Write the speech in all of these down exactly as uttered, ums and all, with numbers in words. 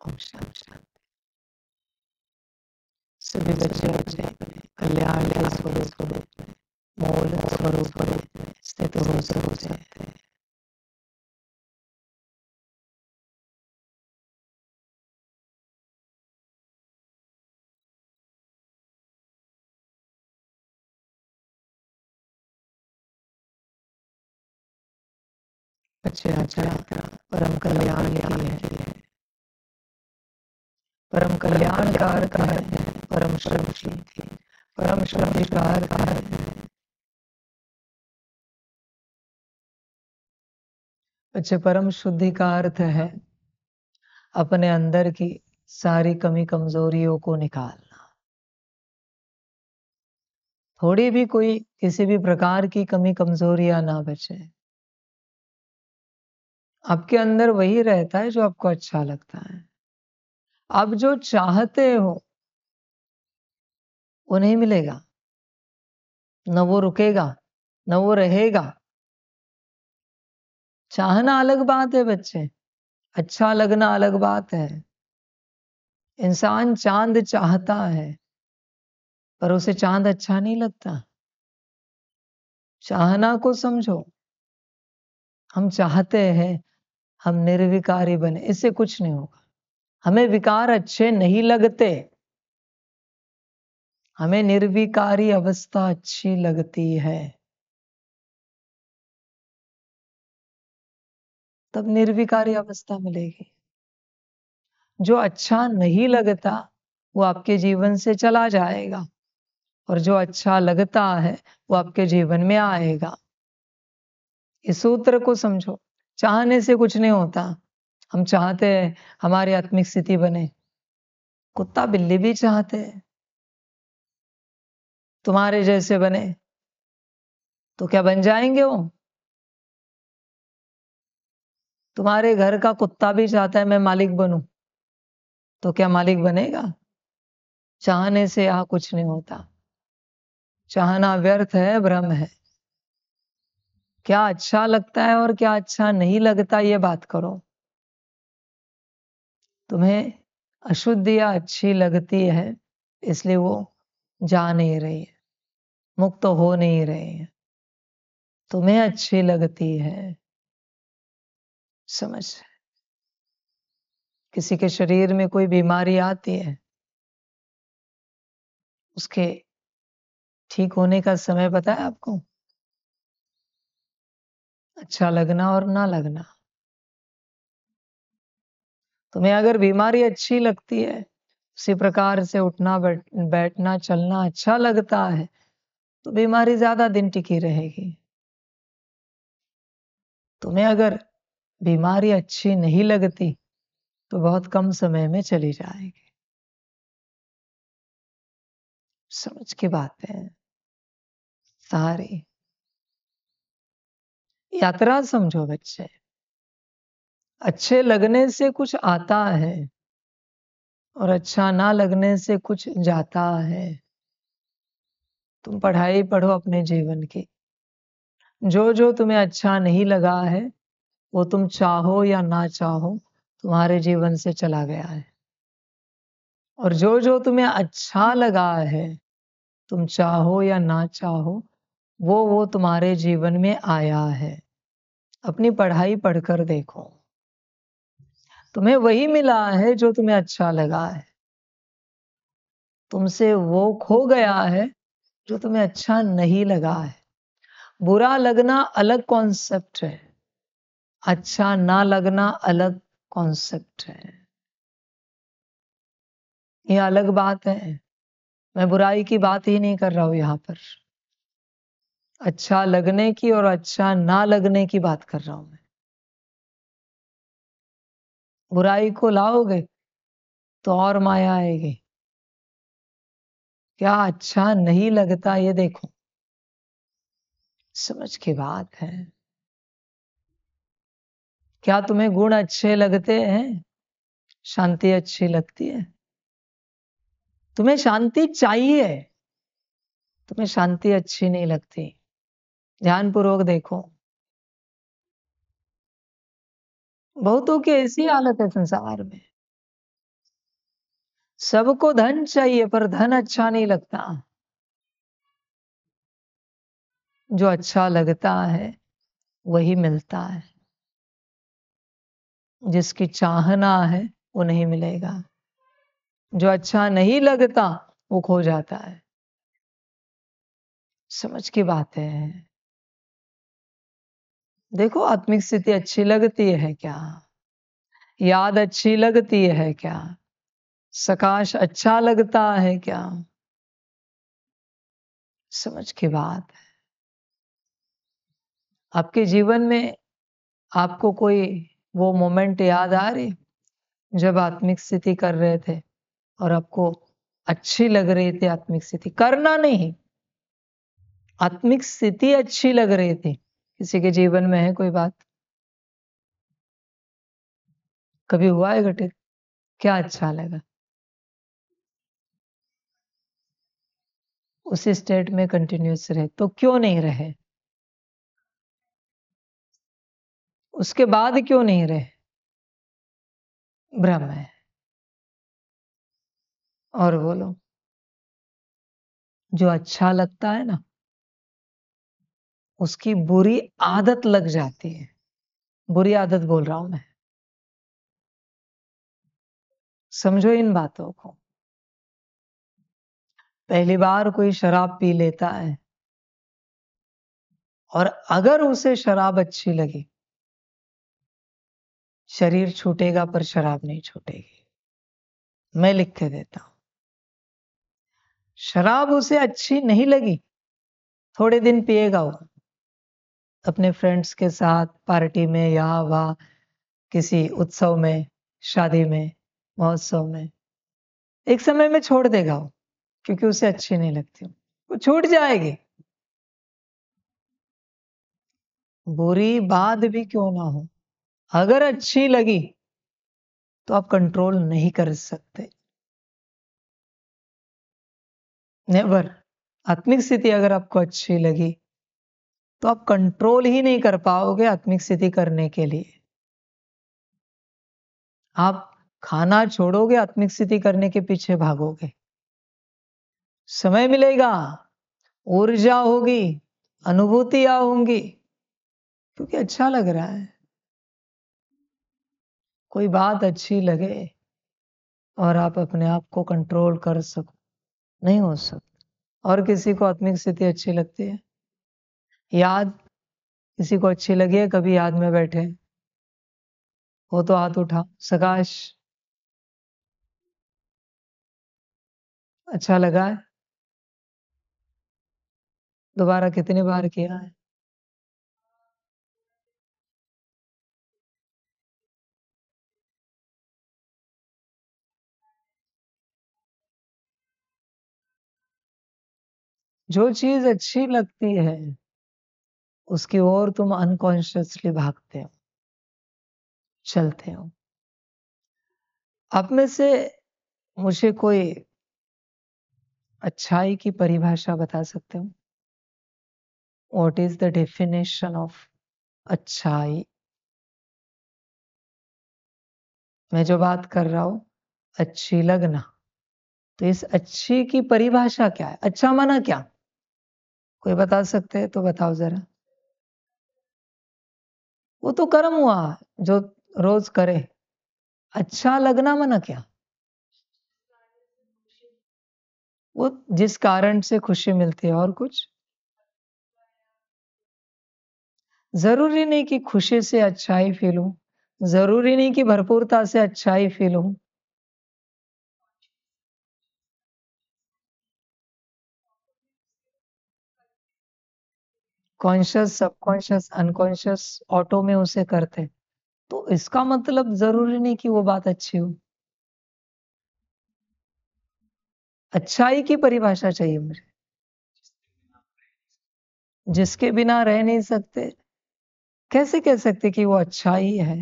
ओम शांति। सभी बच्चे अपने कल्याण के स्वरूप में, मूल स्वरूप में स्थित हो सकते हैं। बच्चे अच्छा परम कल्याण की है, परम कल्याण का अर्थ है परम शुद्धि, परम शुद्धि का अर्थ है बच्चे परम शुद्धि का अर्थ है अपने अंदर की सारी कमी कमजोरियों को निकालना। थोड़ी भी कोई किसी भी प्रकार की कमी कमजोरियां ना बचे। आपके अंदर वही रहता है जो आपको अच्छा लगता है। आप जो चाहते हो वो नहीं मिलेगा, न वो रुकेगा न वो रहेगा। चाहना अलग बात है बच्चे, अच्छा लगना अलग बात है। इंसान चांद चाहता है पर उसे चांद अच्छा नहीं लगता। चाहना को समझो। हम चाहते हैं हम निर्विकारी बने, इससे कुछ नहीं होगा। हमें विकार अच्छे नहीं लगते, हमें निर्विकारी अवस्था अच्छी लगती है। तब निर्विकारी अवस्था मिलेगी। जो अच्छा नहीं लगता वो आपके जीवन से चला जाएगा और जो अच्छा लगता है वो आपके जीवन में आएगा। इस सूत्र को समझो। चाहने से कुछ नहीं होता। हम चाहते हैं हमारी आत्मिक स्थिति बने, कुत्ता बिल्ली भी चाहते हैं तुम्हारे जैसे बने, तो क्या बन जाएंगे वो? तुम्हारे घर का कुत्ता भी चाहता है मैं मालिक बनूं, तो क्या मालिक बनेगा? चाहने से यहां कुछ नहीं होता। चाहना व्यर्थ है, भ्रम है। क्या अच्छा लगता है और क्या अच्छा नहीं लगता ये बात करो। तुम्हें अशुद्धियां अच्छी लगती है इसलिए वो जा नहीं रही है, मुक्त हो नहीं रही है। तुम्हें अच्छी लगती है। समझ? किसी के शरीर में कोई बीमारी आती है, उसके ठीक होने का समय पता है आपको? अच्छा लगना और ना लगना। तुम्हें अगर बीमारी अच्छी लगती है, उसी प्रकार से उठना बैठना चलना अच्छा लगता है, तो बीमारी ज्यादा दिन टिकी रहेगी। तुम्हें अगर बीमारी अच्छी नहीं लगती तो बहुत कम समय में चली जाएगी। समझ की बात है सारी। यात्रा समझो बच्चे। अच्छे लगने से कुछ आता है और अच्छा ना लगने से कुछ जाता है। तुम पढ़ाई पढ़ो अपने जीवन की। जो जो तुम्हें अच्छा नहीं लगा है वो तुम चाहो या ना चाहो तुम्हारे जीवन से चला गया है, और जो जो तुम्हें अच्छा लगा है तुम चाहो या ना चाहो वो वो तुम्हारे जीवन में आया है। अपनी पढ़ाई पढ़कर देखो, तुम्हें वही मिला है जो तुम्हें अच्छा लगा है। तुमसे वो खो गया है जो तुम्हें अच्छा नहीं लगा है। बुरा लगना अलग कॉन्सेप्ट है, अच्छा ना लगना अलग कॉन्सेप्ट है। ये अलग बात है। मैं बुराई की बात ही नहीं कर रहा हूं यहां पर। अच्छा लगने की और अच्छा ना लगने की बात कर रहा हूं मैं। बुराई को लाओगे तो और माया आएगी। क्या अच्छा नहीं लगता ये देखो। समझ की बात है। क्या तुम्हें गुण अच्छे लगते हैं? शांति अच्छी लगती है? तुम्हें शांति चाहिए, तुम्हें शांति अच्छी नहीं लगती। ध्यानपूर्वक देखो। बहुतों की ऐसी हालत है संसार में। सबको धन चाहिए पर धन अच्छा नहीं लगता। जो अच्छा लगता है वही मिलता है, जिसकी चाहना है वो नहीं मिलेगा। जो अच्छा नहीं लगता वो खो जाता है। समझ की बात है। देखो, आत्मिक स्थिति अच्छी लगती है क्या? याद अच्छी लगती है क्या? सकाश अच्छा लगता है क्या? समझ की बात है। आपके जीवन में आपको कोई वो मोमेंट याद आ रही जब आत्मिक स्थिति कर रहे थे और आपको अच्छी लग रही थी आत्मिक स्थिति? करना नहीं, आत्मिक स्थिति अच्छी लग रही थी। किसी के जीवन में है कोई बात? कभी हुआ है घटित? क्या अच्छा लगा? उसी स्टेट में कंटिन्यूस रहे तो क्यों नहीं रहे? उसके बाद क्यों नहीं रहे? भ्रम है। और बोलो, जो अच्छा लगता है ना उसकी बुरी आदत लग जाती है। बुरी आदत बोल रहा हूं मैं, समझो इन बातों को। पहली बार कोई शराब पी लेता है और अगर उसे शराब अच्छी लगी, शरीर छूटेगा पर शराब नहीं छूटेगी। मैं लिख के देता हूं। शराब उसे अच्छी नहीं लगी, थोड़े दिन पिएगा वो अपने फ्रेंड्स के साथ पार्टी में, यहाँ वहाँ किसी उत्सव में, शादी में, महोत्सव में। एक समय में छोड़ देगा वो, क्योंकि उसे अच्छी नहीं लगती, वो छूट जाएगी। बुरी बात भी क्यों ना हो, अगर अच्छी लगी तो आप कंट्रोल नहीं कर सकते। नेवर। आत्मिक स्थिति अगर आपको अच्छी लगी तो आप कंट्रोल ही नहीं कर पाओगे आत्मिक स्थिति करने के लिए। आप खाना छोड़ोगे, आत्मिक स्थिति करने के पीछे भागोगे। समय मिलेगा, ऊर्जा होगी, अनुभूतियां होंगी, क्योंकि अच्छा लग रहा है। कोई बात अच्छी लगे और आप अपने आप को कंट्रोल कर सको, नहीं हो सकता। और किसी को आत्मिक स्थिति अच्छी लगती है? याद किसी को अच्छी लगी है? कभी याद में बैठे हो तो हाथ उठा। सकाश, अच्छा लगा है? दोबारा कितनी बार किया है? जो चीज अच्छी लगती है उसकी ओर तुम अनकॉन्शियसली भागते हो, चलते हो। आप में से मुझे कोई अच्छाई की परिभाषा बता सकते हो? What is the definition of अच्छाई? मैं जो बात कर रहा हूं, अच्छी लगना, तो इस अच्छी की परिभाषा क्या है? अच्छा माना क्या? कोई बता सकते हैं तो बताओ जरा। वो तो कर्म हुआ जो रोज करे। अच्छा लगना माना क्या? वो जिस कारण से खुशी मिलती है। और कुछ? जरूरी नहीं कि खुशी से अच्छाई फील हो, जरूरी नहीं कि भरपूरता से अच्छाई फील हो। कॉन्शियस, सबकॉन्शियस, अनकॉन्शियस ऑटो में उसे करते, तो इसका मतलब जरूरी नहीं कि वो बात अच्छी हो। अच्छाई की परिभाषा चाहिए मुझे। जिसके बिना रह नहीं सकते, कैसे कह सकते कि वो अच्छाई है?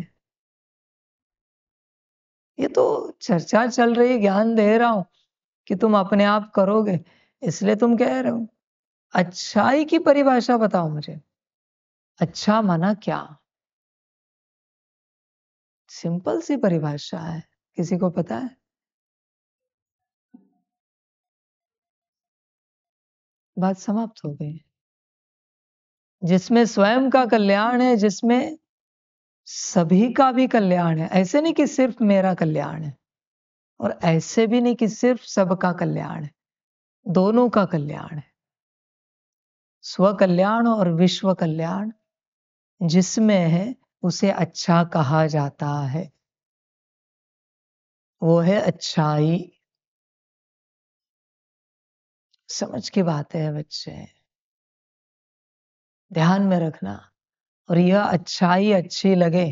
ये तो चर्चा चल रही, ज्ञान दे रहा हूं कि तुम अपने आप करोगे, इसलिए तुम कह रहे हो। अच्छाई की परिभाषा बताओ मुझे। अच्छा माना क्या? सिंपल सी परिभाषा है, किसी को पता है? बात समाप्त हो गई। जिसमें स्वयं का कल्याण है, जिसमें सभी का भी कल्याण है। ऐसे नहीं कि सिर्फ मेरा कल्याण है और ऐसे भी नहीं कि सिर्फ सबका कल्याण है, दोनों का कल्याण है। स्व कल्याण और विश्व कल्याण जिसमें है उसे अच्छा कहा जाता है, वो है अच्छाई। समझ की बात है बच्चे, ध्यान में रखना। और यह अच्छाई अच्छी लगे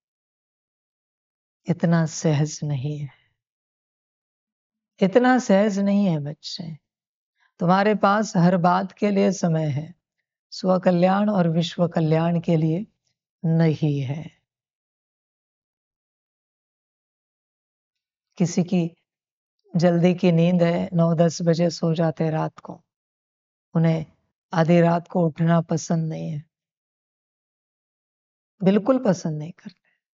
इतना सहज नहीं है, इतना सहज नहीं है बच्चे। तुम्हारे पास हर बात के लिए समय है, स्व कल्याण और विश्व कल्याण के लिए नहीं है। किसी की जल्दी की नींद है, नौ दस बजे सो जाते हैं रात को, उन्हें आधी रात को उठना पसंद नहीं है, बिल्कुल पसंद नहीं करते।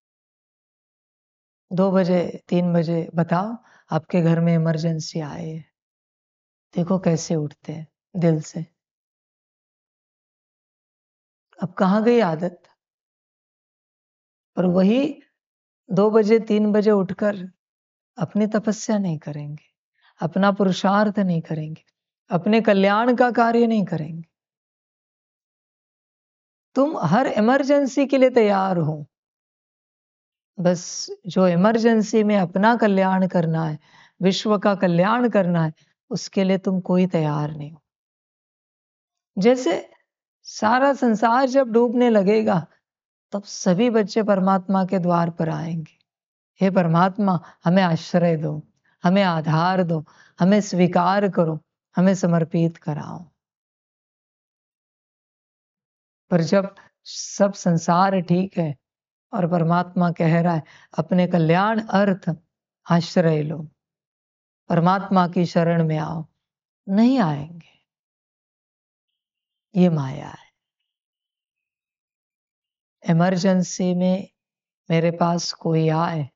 दो बजे तीन बजे बताओ आपके घर में इमरजेंसी आए, देखो कैसे उठते हैं दिल से। अब कहाँ गई आदत? और वही दो बजे तीन बजे उठकर अपनी तपस्या नहीं करेंगे, अपना पुरुषार्थ नहीं करेंगे, अपने कल्याण का कार्य नहीं करेंगे। तुम हर इमरजेंसी के लिए तैयार हो, बस जो इमरजेंसी में अपना कल्याण करना है, विश्व का कल्याण करना है, उसके लिए तुम कोई तैयार नहीं हो। जैसे सारा संसार जब डूबने लगेगा तब सभी बच्चे परमात्मा के द्वार पर आएंगे, हे परमात्मा हमें आश्रय दो, हमें आधार दो, हमें स्वीकार करो, हमें समर्पित कराओ। पर जब सब संसार ठीक है और परमात्मा कह रहा है अपने कल्याण अर्थ आश्रय लो, परमात्मा की शरण में आओ, नहीं आएंगे। ये माया है। इमरजेंसी में मेरे पास कोई आए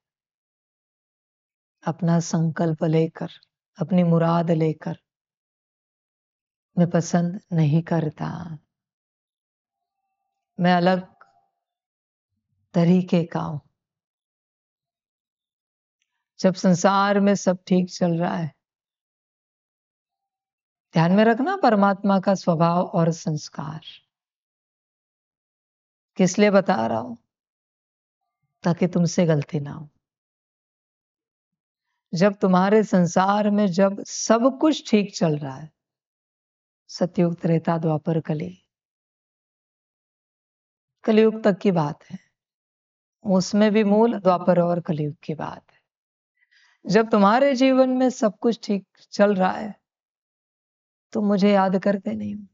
अपना संकल्प लेकर, अपनी मुराद लेकर, मैं पसंद नहीं करता। मैं अलग तरीके का हूं। जब संसार में सब ठीक चल रहा है, ध्यान में रखना परमात्मा का स्वभाव और संस्कार। किस लिए बता रहा हूं? ताकि तुमसे गलती ना हो। जब तुम्हारे संसार में जब सब कुछ ठीक चल रहा है, सतयुग त्रेता द्वापर कली, कलयुग तक की बात है, उसमें भी मूल द्वापर और कलयुग की बात है। जब तुम्हारे जीवन में सब कुछ ठीक चल रहा है तो मुझे याद करते नहीं हो।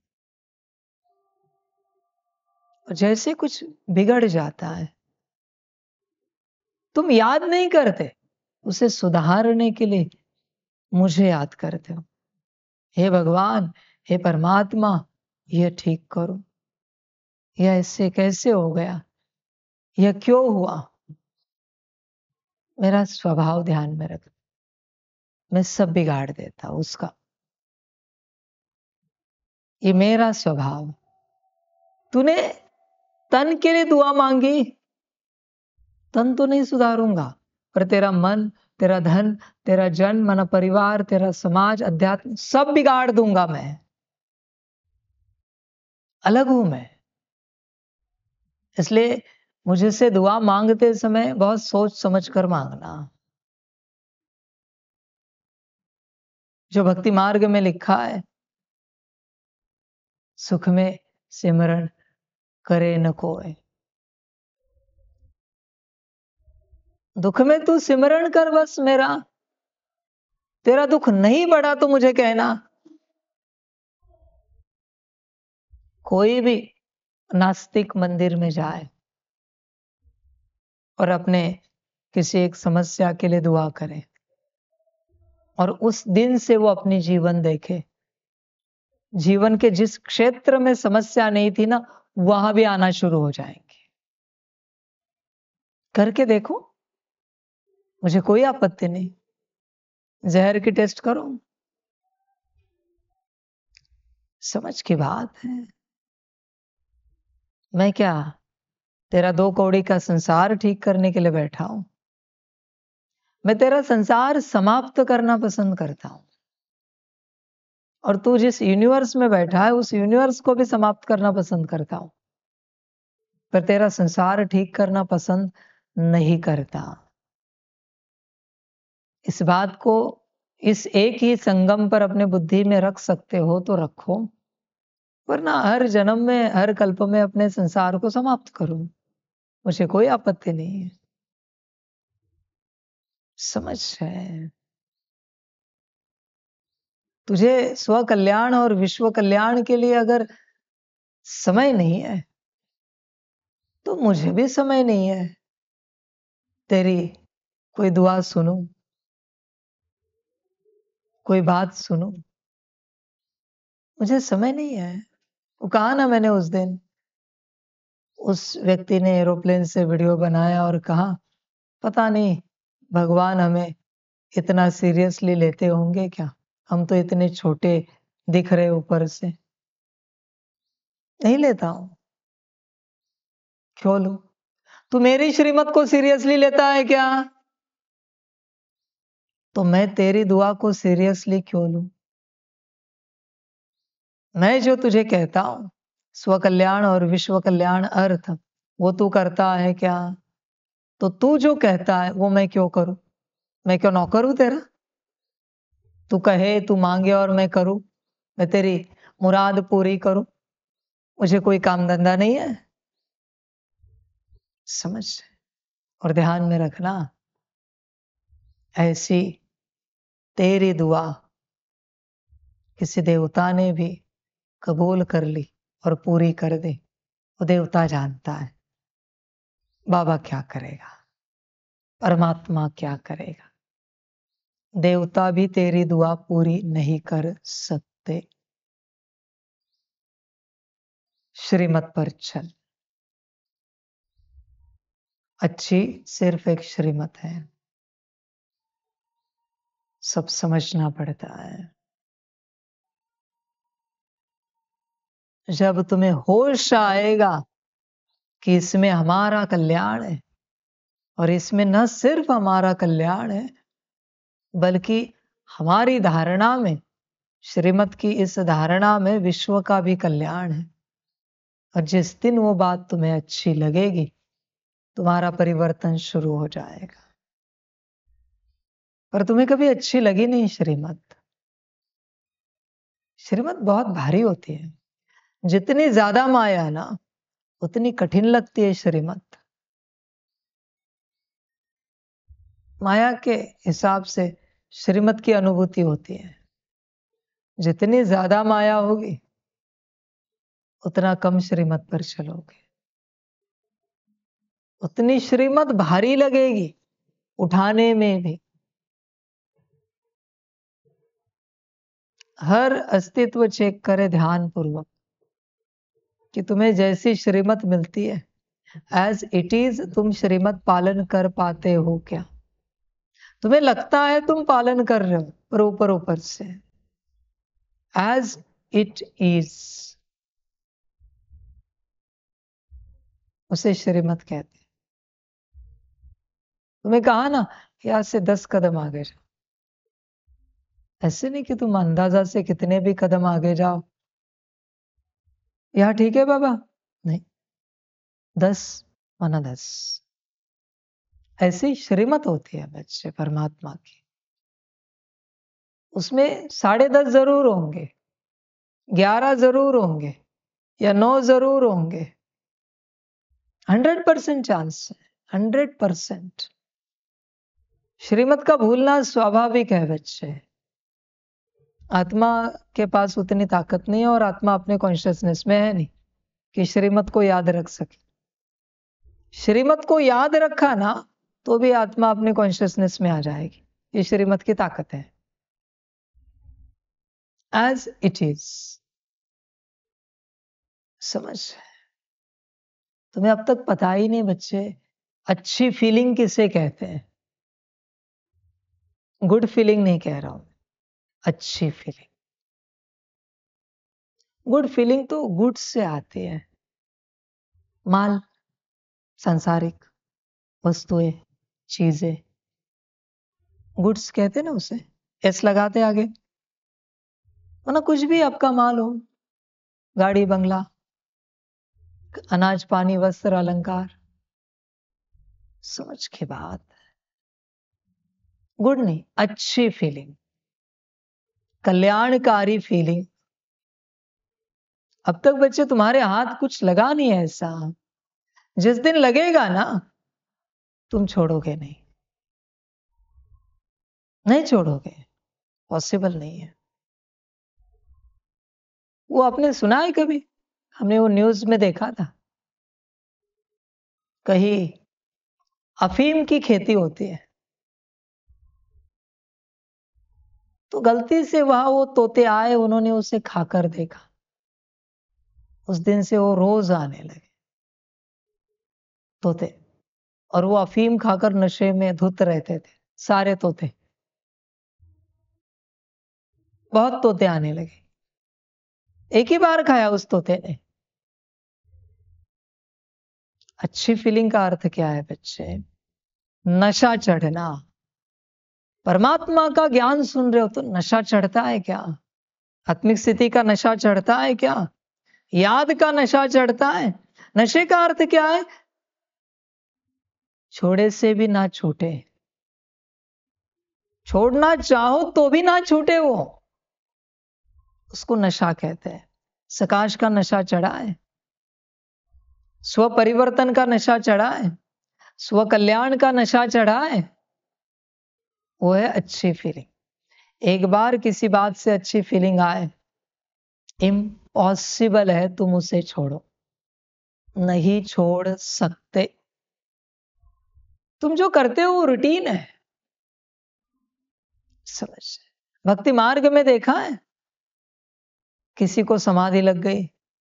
और जैसे कुछ बिगड़ जाता है तुम याद नहीं करते, उसे सुधारने के लिए मुझे याद करते हो। हे भगवान, हे परमात्मा, यह ठीक करो, यह ऐसे कैसे हो गया, यह क्यों हुआ। मेरा स्वभाव ध्यान में रख, मैं सब बिगाड़ देता उसका, ये मेरा स्वभाव। तूने तन के लिए दुआ मांगी, तन तो नहीं सुधारूंगा, पर तेरा मन, तेरा धन, तेरा जन मन परिवार, तेरा समाज, अध्यात्म सब बिगाड़ दूंगा मैं। अलग हूं मैं। इसलिए मुझसे दुआ मांगते समय बहुत सोच समझ कर मांगना। जो भक्ति मार्ग में लिखा है, सुख में सिमरण करे न कोय, दुख में तू सिमरण कर बस मेरा, तेरा दुख नहीं बढ़ा तो मुझे कहना। कोई भी नास्तिक मंदिर में जाए और अपने किसी एक समस्या के लिए दुआ करे और उस दिन से वो अपनी जीवन देखे, जीवन के जिस क्षेत्र में समस्या नहीं थी ना, वहां भी आना शुरू हो जाएंगे। करके देखो, मुझे कोई आपत्ति नहीं। जहर की टेस्ट करो, समझ की बात है। मैं क्या तेरा दो कौड़ी का संसार ठीक करने के लिए बैठा हूं? मैं तेरा संसार समाप्त करना पसंद करता हूं, और तू जिस यूनिवर्स में बैठा है उस यूनिवर्स को भी समाप्त करना पसंद करता हूं, पर तेरा संसार ठीक करना पसंद नहीं करता। इस बात को इस एक ही संगम पर अपने बुद्धि में रख सकते हो तो रखो, वरना हर जन्म में हर कल्प में अपने संसार को समाप्त करो, मुझे कोई आपत्ति नहीं है। समझ है? तुझे स्व कल्याण और विश्व कल्याण के लिए अगर समय नहीं है तो मुझे भी समय नहीं है तेरी कोई दुआ सुनूं, कोई बात सुनूं। मुझे समय नहीं है। वो कहा ना मैंने उस दिन, उस व्यक्ति ने एरोप्लेन से वीडियो बनाया और कहा पता नहीं भगवान हमें इतना सीरियसली लेते होंगे क्या, हम तो इतने छोटे दिख रहे ऊपर से। नहीं लेता हूं। क्यों लूं? तू मेरी श्रीमत को सीरियसली लेता है क्या? तो मैं तेरी दुआ को सीरियसली क्यों लूं? मैं जो तुझे कहता हूं स्व कल्याण और विश्व कल्याण अर्थ, वो तू करता है क्या? तो तू जो कहता है वो मैं क्यों करूं? मैं क्यों नौकर हूं तेरा? तू कहे, तू मांगे और मैं करूं, मैं तेरी मुराद पूरी करूं। मुझे कोई काम धंधा नहीं है। समझ? और ध्यान में रखना, ऐसी तेरी दुआ किसी देवता ने भी कबूल कर ली और पूरी कर दे, वो देवता जानता है बाबा क्या करेगा, परमात्मा क्या करेगा। देवता भी तेरी दुआ पूरी नहीं कर सकते। श्रीमत पर चल। अच्छी सिर्फ एक श्रीमत है, सब समझना पड़ता है। जब तुम्हें होश आएगा कि इसमें हमारा कल्याण है, और इसमें न सिर्फ हमारा कल्याण है बल्कि हमारी धारणा में, श्रीमत की इस धारणा में विश्व का भी कल्याण है, और जिस दिन वो बात तुम्हें अच्छी लगेगी तुम्हारा परिवर्तन शुरू हो जाएगा। पर तुम्हें कभी अच्छी लगी नहीं श्रीमत। श्रीमत बहुत भारी होती है। जितनी ज्यादा माया ना उतनी कठिन लगती है श्रीमत। माया के हिसाब से श्रीमत की अनुभूति होती है। जितनी ज्यादा माया होगी उतना कम श्रीमत पर चलोगे, उतनी श्रीमत भारी लगेगी उठाने में भी। हर अस्तित्व चेक करे ध्यान पूर्वक कि तुम्हें जैसी श्रीमत मिलती है एज इट इज तुम श्रीमत पालन कर पाते हो क्या? तुम्हें लगता है तुम पालन कर रहे हो, पर ऊपर ऊपर से एज इट इज, उसे श्रीमत कहते हैं। तुम्हें कहा ना कि आज से दस कदम आगे जाओ, ऐसे नहीं कि तुम अंदाजा से कितने भी कदम आगे जाओ, यहां ठीक है बाबा, नहीं, दस माना दस। ऐसी श्रीमत होती है बच्चे परमात्मा की। उसमें साढ़े दस जरूर होंगे, ग्यारह जरूर होंगे, या नौ जरूर होंगे। हंड्रेड परसेंट चांस है, हंड्रेड परसेंट। श्रीमत का भूलना स्वाभाविक है बच्चे। आत्मा के पास उतनी ताकत नहीं है, और आत्मा अपने कॉन्शियसनेस में है नहीं कि श्रीमत को याद रख सके। श्रीमत को याद रखा ना तो भी आत्मा अपने कॉन्शियसनेस में आ जाएगी। ये श्रीमत की ताकत है। As it is. समझ? तुम्हें अब तक पता ही नहीं बच्चे, अच्छी फीलिंग किसे कहते हैं। गुड फीलिंग नहीं कह रहा हूं, अच्छी फीलिंग। गुड फीलिंग तो गुड से आती है। माल, सांसारिक वस्तुएं, चीजें, गुड्स कहते हैं ना उसे, एस लगाते आगे। वरना कुछ भी आपका माल हो, गाड़ी बंगला, अनाज पानी वस्त्र अलंकार, समझ के बात। गुड नहीं, अच्छी फीलिंग, कल्याणकारी फीलिंग। अब तक बच्चे तुम्हारे हाथ कुछ लगा नहीं है ऐसा, जिस दिन लगेगा ना तुम छोड़ोगे नहीं, नहीं छोड़ोगे, पॉसिबल नहीं है। वो आपने सुना है कभी? हमने वो न्यूज में देखा था, कहीं अफीम की खेती होती है, तो गलती से वहां वो तोते आए, उन्होंने उसे खाकर देखा। उस दिन से वो रोज आने लगे तोते, और वो अफीम खाकर नशे में धुत रहते थे सारे तोते। बहुत तोते आने लगे, एक ही बार खाया उस तोते ने। अच्छी फीलिंग का अर्थ क्या है बच्चे? नशा चढ़ना। परमात्मा का ज्ञान सुन रहे हो तो नशा चढ़ता है क्या? आत्मिक स्थिति का नशा चढ़ता है क्या? याद का नशा चढ़ता है? नशे का अर्थ क्या है? छोड़े से भी ना छूटे, छोड़ना चाहो तो भी ना छूटे वो, उसको नशा कहते हैं। सकाश का नशा चढ़ा है, स्व परिवर्तन का नशा चढ़ा है, स्व कल्याण का नशा चढ़ा है, वो है अच्छी फीलिंग। एक बार किसी बात से अच्छी फीलिंग आए, इम्पॉसिबल है तुम उसे छोड़ो, नहीं छोड़ सकते। तुम जो करते हो वो रूटीन है, समझ। भक्ति मार्ग में देखा है, किसी को समाधि लग गई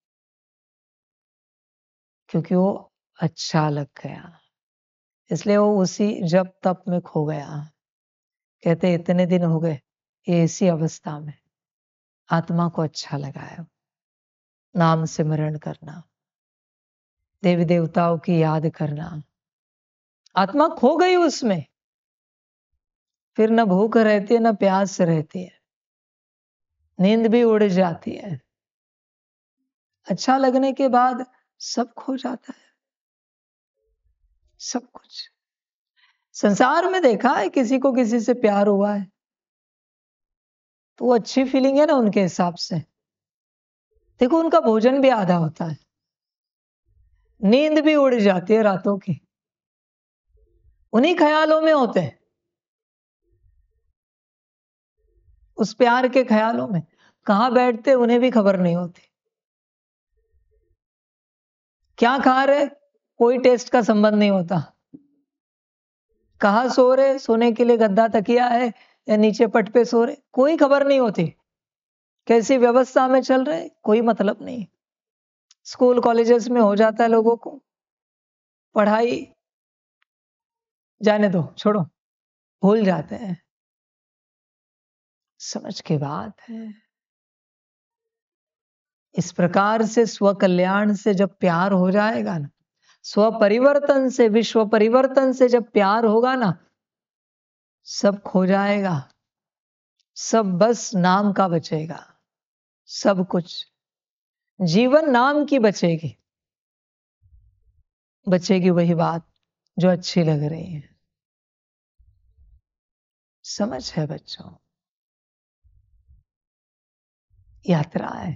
क्योंकि वो अच्छा लग गया, इसलिए वो उसी जप तप में खो गया। कहते इतने दिन हो गए ये इसी अवस्था में, आत्मा को अच्छा लगा है, नाम सिमरण करना, देवी देवताओं की याद करना, आत्मा खो गई उसमें। फिर न भूख रहती है न प्यास रहती है, नींद भी उड़ जाती है। अच्छा लगने के बाद सब खो जाता है, सब कुछ। संसार में देखा है किसी को किसी से प्यार हुआ है तो वो अच्छी फीलिंग है ना उनके हिसाब से। देखो उनका भोजन भी आधा होता है, नींद भी उड़ जाती है रातों की, उन्हीं ख्यालों में होते हैं, उस प्यार के ख्यालों में। कहां बैठते उन्हें भी खबर नहीं होती, क्या खा रहे कोई टेस्ट का संबंध नहीं होता, कहां सो रहे, सोने के लिए गद्दा तकिया है या नीचे पट पे सो रहे, कोई खबर नहीं होती, कैसी व्यवस्था में चल रहे कोई मतलब नहीं। स्कूल कॉलेजेस में हो जाता है लोगों को, पढ़ाई जाने दो छोड़ो, भूल जाते हैं। समझ के बात है। इस प्रकार से स्व कल्याण से जब प्यार हो जाएगा ना, स्व परिवर्तन से, विश्व परिवर्तन से जब प्यार होगा ना, सब खो जाएगा, सब बस नाम का बचेगा, सब कुछ जीवन नाम की बचेगी, बचेगी वही बात जो अच्छी लग रही है। समझ है बच्चों? यात्रा है,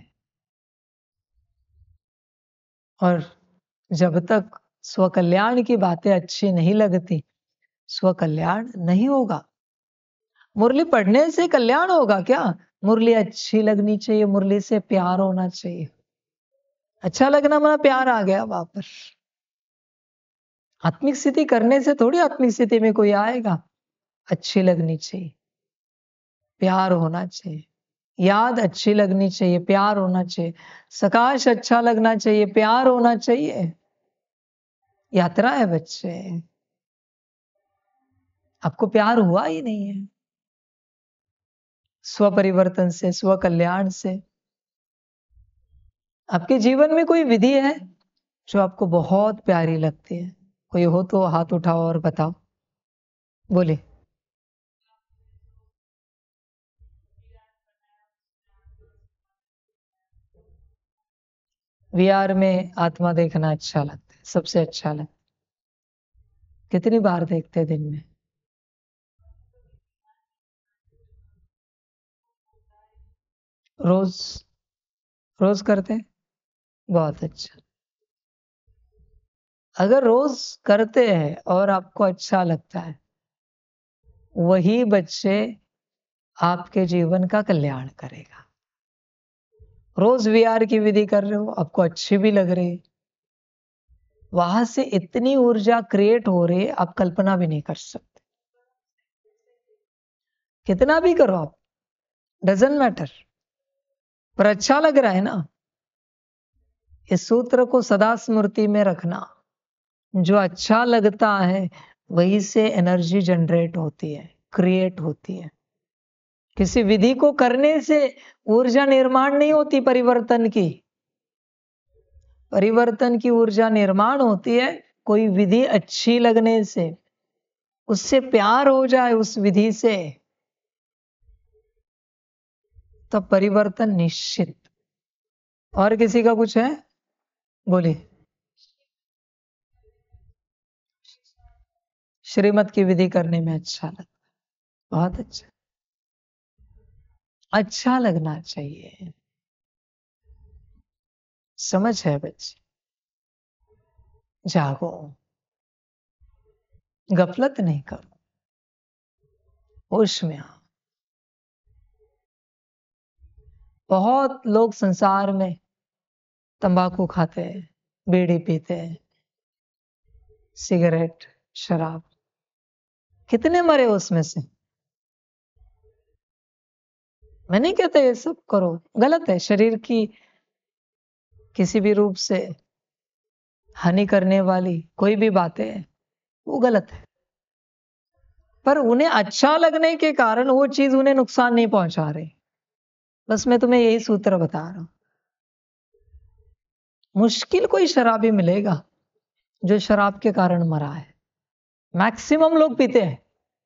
और जब तक स्व कल्याण की बातें अच्छी नहीं लगती, स्व कल्याण नहीं होगा। मुरली पढ़ने से कल्याण होगा क्या? मुरली अच्छी लगनी चाहिए, मुरली से प्यार होना चाहिए। अच्छा लगना माना प्यार आ गया वापस। आत्मिक स्थिति करने से थोड़ी आत्मिक स्थिति में कोई आएगा। अच्छी लगनी चाहिए, प्यार होना चाहिए, याद अच्छी लगनी चाहिए, प्यार होना चाहिए, सकाश अच्छा लगना चाहिए, प्यार होना चाहिए। यात्रा है बच्चे, आपको प्यार हुआ ही नहीं है स्व परिवर्तन से, स्व कल्याण से। आपके जीवन में कोई विधि है जो आपको बहुत प्यारी लगती है? कोई हो तो हाथ उठाओ और बताओ। बोलिए। वीआर में आत्मा देखना अच्छा लगता है, सबसे अच्छा लगता है। कितनी बार देखते हैं दिन में? रोज? रोज करते हैं? बहुत अच्छा। अगर रोज करते हैं और आपको अच्छा लगता है, वही बच्चे आपके जीवन का कल्याण करेगा। रोज वीआर की विधि कर रहे हो, आपको अच्छी भी लग रही है, वहां से इतनी ऊर्जा क्रिएट हो रही है, आप कल्पना भी नहीं कर सकते। कितना भी करो आप, डजंट मैटर, पर अच्छा लग रहा है ना। इस सूत्र को सदा स्मृति में रखना। जो अच्छा लगता है वही से एनर्जी जनरेट होती है, क्रिएट होती है। किसी विधि को करने से ऊर्जा निर्माण नहीं होती परिवर्तन की। परिवर्तन की ऊर्जा निर्माण होती है कोई विधि अच्छी लगने से, उससे प्यार हो जाए उस विधि से, तब परिवर्तन निश्चित। और किसी का कुछ है? बोलिए। श्रीमत की विधि करने में अच्छा लगता है, बहुत अच्छा। अच्छा लगना चाहिए, समझ है बच्चे? जागो, गफलत नहीं करो, होश में आओ। बहुत लोग संसार में तंबाकू खाते हैं, बीड़ी पीते हैं, सिगरेट, शराब, कितने मरे उसमें से। मैं नहीं कहता ये सब करो, गलत है। शरीर की किसी भी रूप से हानि करने वाली कोई भी बातें हैं, वो गलत है। पर उन्हें अच्छा लगने के कारण वो चीज उन्हें नुकसान नहीं पहुंचा रही। बस मैं तुम्हें यही सूत्र बता रहा हूं। मुश्किल कोई शराबी मिलेगा जो शराब के कारण मरा है। मैक्सिमम लोग पीते हैं।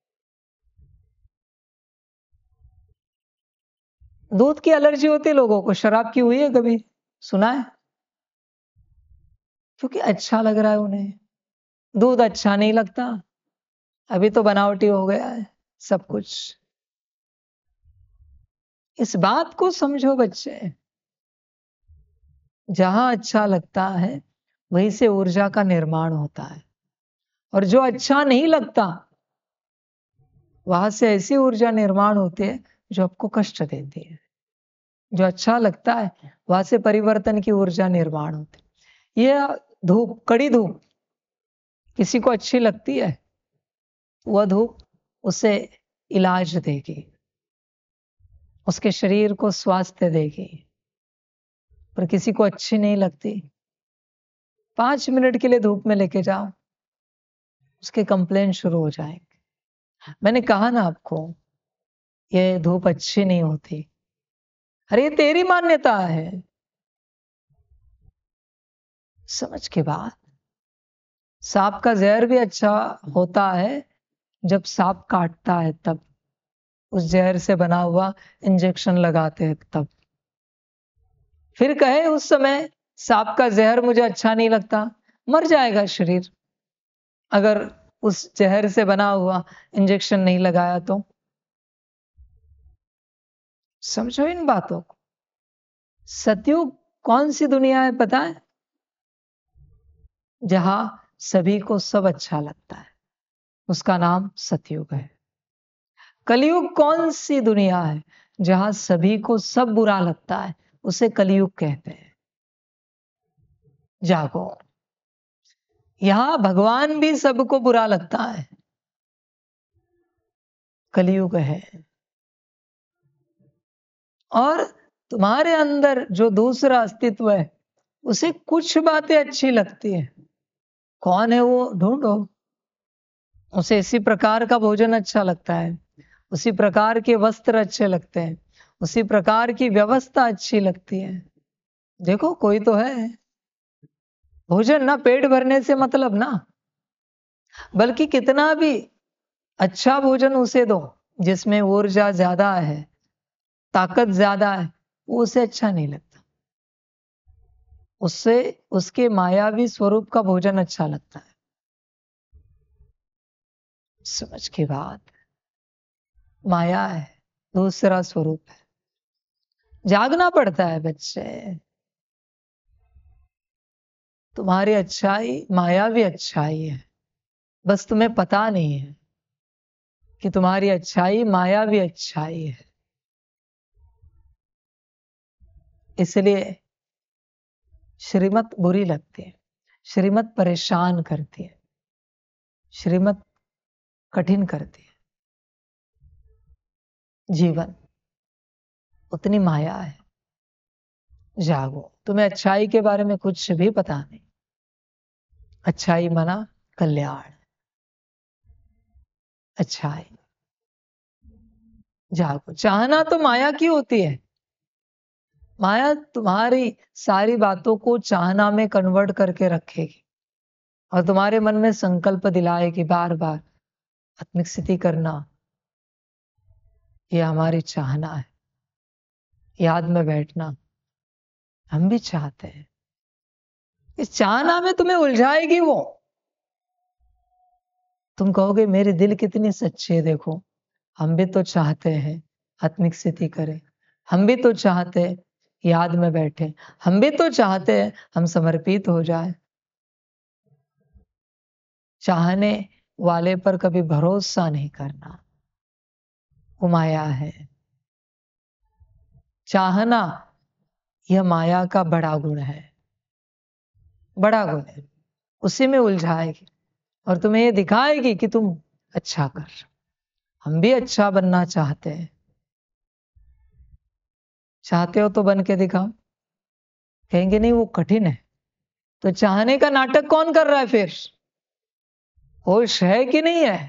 दूध की एलर्जी होती है लोगों को, शराब की हुई है कभी? सुना है? क्योंकि अच्छा लग रहा है उन्हें। दूध अच्छा नहीं लगता, अभी तो बनावटी हो गया है सब कुछ। इस बात को समझो बच्चे, जहां अच्छा लगता है वहीं से ऊर्जा का निर्माण होता है, और जो अच्छा नहीं लगता वहां से ऐसी ऊर्जा निर्माण होती है जो आपको कष्ट देती है। जो अच्छा लगता है वहां से परिवर्तन की ऊर्जा निर्माण होती है। ये धूप, कड़ी धूप किसी को अच्छी लगती है, वह धूप उसे इलाज देगी, उसके शरीर को स्वास्थ्य देगी। पर किसी को अच्छी नहीं लगती, पांच मिनट के लिए धूप में लेके जाओ, उसके कंप्लेन शुरू हो जाएंगे। मैंने कहा ना आपको, ये धूप अच्छी नहीं होती। अरे ये तेरी मान्यता है, समझ के बाद। सांप का जहर भी अच्छा होता है जब सांप काटता है, तब उस जहर से बना हुआ इंजेक्शन लगाते हैं तब। फिर कहे उस समय सांप का जहर मुझे अच्छा नहीं लगता, मर जाएगा शरीर अगर उस जहर से बना हुआ इंजेक्शन नहीं लगाया तो। समझो इन बातों को। सतयुग कौन सी दुनिया है पता है? जहां सभी को सब अच्छा लगता है, उसका नाम सतयुग है। कलयुग कौन सी दुनिया है? जहां सभी को सब बुरा लगता है, उसे कलयुग कहते हैं। जागो, यहां भगवान भी सबको बुरा लगता है, कलयुग है। और तुम्हारे अंदर जो दूसरा अस्तित्व है, उसे कुछ बातें अच्छी लगती है। कौन है वो? ढूंढो। उसे इसी प्रकार का भोजन अच्छा लगता है, उसी प्रकार के वस्त्र अच्छे लगते हैं, उसी प्रकार की व्यवस्था अच्छी लगती है। देखो कोई तो है, भोजन ना पेट भरने से मतलब ना, बल्कि कितना भी अच्छा भोजन उसे दो जिसमें ऊर्जा ज्यादा है, ताकत ज्यादा है, वो उसे अच्छा नहीं लगता। उससे उसके मायावी स्वरूप का भोजन अच्छा लगता है। समझ की बात, माया है, दूसरा स्वरूप है। जागना पड़ता है बच्चे। तुम्हारी अच्छाई मायावी अच्छाई है, बस तुम्हें पता नहीं है कि तुम्हारी अच्छाई मायावी अच्छाई है। इसलिए श्रीमत बुरी लगती है, श्रीमत परेशान करती है, श्रीमत कठिन करती है। जीवन उतनी माया है। जागो, तुम्हें अच्छाई के बारे में कुछ भी पता नहीं। अच्छाई मना कल्याण, अच्छाई। जागो, चाहना तो माया की होती है। माया तुम्हारी सारी बातों को चाहना में कन्वर्ट करके रखेगी और तुम्हारे मन में संकल्प दिलाएगी बार बार, आत्मिक स्थिति करना, ये हमारी चाहना है। याद में बैठना, हम भी चाहते हैं। इस चाहना में तुम्हें उलझाएगी वो। तुम कहोगे मेरे दिल कितनी सच्ची है, देखो हम भी तो चाहते हैं आत्मिक स्थिति करें, हम भी तो चाहते हैं याद में बैठे, हम भी तो चाहते हैं हम समर्पित हो जाए। चाहने वाले पर कभी भरोसा नहीं करना, वो माया है। चाहना यह माया का बड़ा गुण है, बड़ा गुण है। उसी में उलझाएगी और तुम्हें ये दिखाएगी कि तुम अच्छा कर। हम भी अच्छा बनना चाहते हैं। चाहते हो तो बन के दिखाओ। कहेंगे नहीं वो कठिन है। तो चाहने का नाटक कौन कर रहा है फिर? होश है कि नहीं है?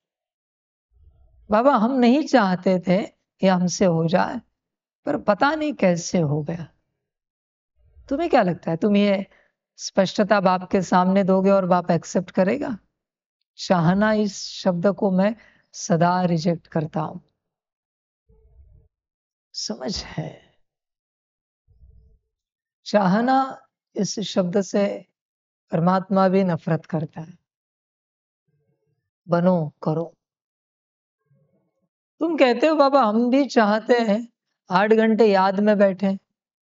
बाबा हम नहीं चाहते थे कि हमसे हो जाए, पर पता नहीं कैसे हो गया। तुम्हें क्या लगता है तुम ये स्पष्टता बाप के सामने दोगे और बाप एक्सेप्ट करेगा? चाहना इस शब्द को मैं सदा रिजेक्ट करता हूं। समझ है? चाहना इस शब्द से परमात्मा भी नफरत करता है। बनो, करो। तुम कहते हो बाबा हम भी चाहते हैं आठ घंटे याद में बैठे,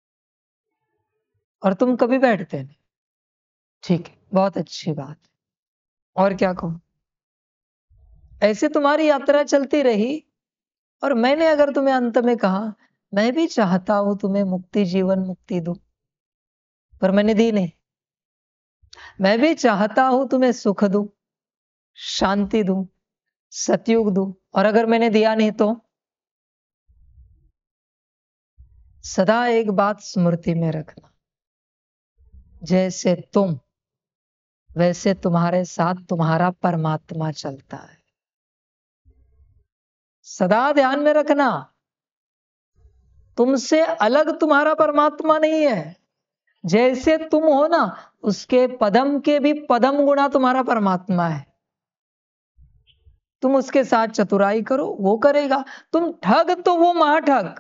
और तुम कभी बैठते नहीं। ठीक है, बहुत अच्छी बात। और क्या कहूं? ऐसे तुम्हारी यात्रा चलती रही और मैंने अगर तुम्हें अंत में कहा मैं भी चाहता हूं तुम्हें मुक्ति, जीवन मुक्ति दूं, पर मैंने दी नहीं। मैं भी चाहता हूं तुम्हें सुख दूं, शांति दूं, सतयुग दूं, और अगर मैंने दिया नहीं तो? सदा एक बात स्मृति में रखना, जैसे तुम वैसे तुम्हारे साथ तुम्हारा परमात्मा चलता है। सदा ध्यान में रखना, तुमसे अलग तुम्हारा परमात्मा नहीं है। जैसे तुम हो ना, उसके पदम के भी पदम गुना तुम्हारा परमात्मा है। तुम उसके साथ चतुराई करो, वो करेगा। तुम ठग तो वो महाठग,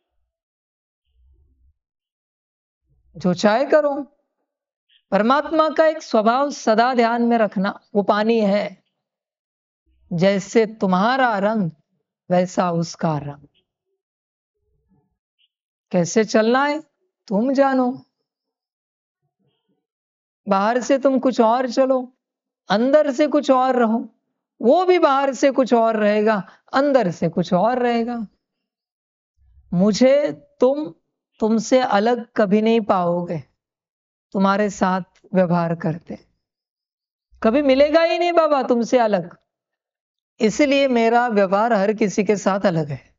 जो चाहे करो। परमात्मा का एक स्वभाव सदा ध्यान में रखना, वो पानी है। जैसे तुम्हारा रंग वैसा उसका रंग। कैसे चलना है तुम जानो। बाहर से तुम कुछ और चलो, अंदर से कुछ और रहो। वो भी बाहर से कुछ और रहेगा, अंदर से कुछ और रहेगा। मुझे तुम तुमसे अलग कभी नहीं पाओगे। तुम्हारे साथ व्यवहार करते कभी मिलेगा ही नहीं बाबा तुमसे अलग। इसलिए मेरा व्यवहार हर किसी के साथ अलग है।